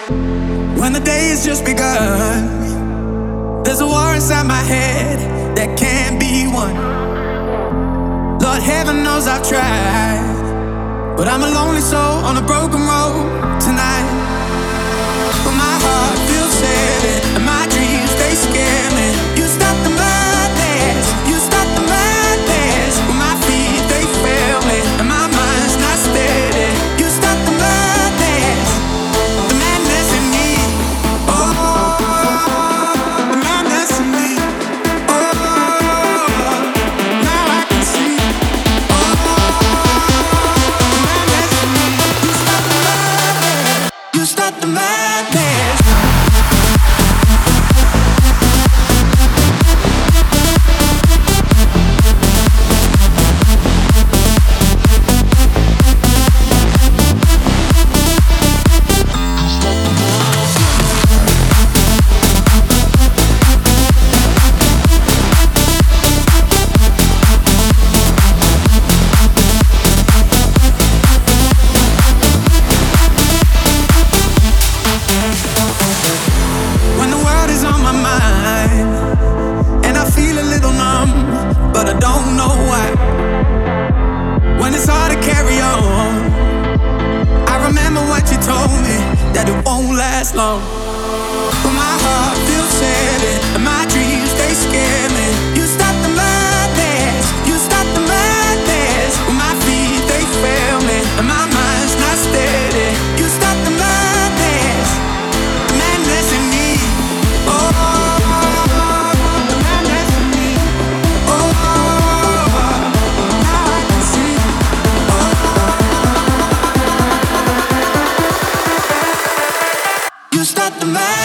When the day has just begun, there's a war inside my head that can't be won. Lord, heaven knows I've tried, but I'm a lonely soul on a broken road tonight. But my heart feels heavy, and my dreams, they scare me. You stop the madness, you stop the madness. But my feet, they fail me, and my mind's not steady. You stop the madness, the madness in me. Oh, the madness in me. Oh, now I can see. Oh, the madness in me. You stop the madness, you stop the madness. When the world is on my mind and I feel a little numb, but I don't know why. When it's hard to carry on, I remember what you told me, that it won't last long. But my heart feels heavy, and my dreams, they scare me. You stop the madness, you stop the madness. But my feet, they fail me, and my mind's not steady. You stop the madness, the madness in me. Oh, the madness in me. Oh, now I can see. Oh, you stop the madness.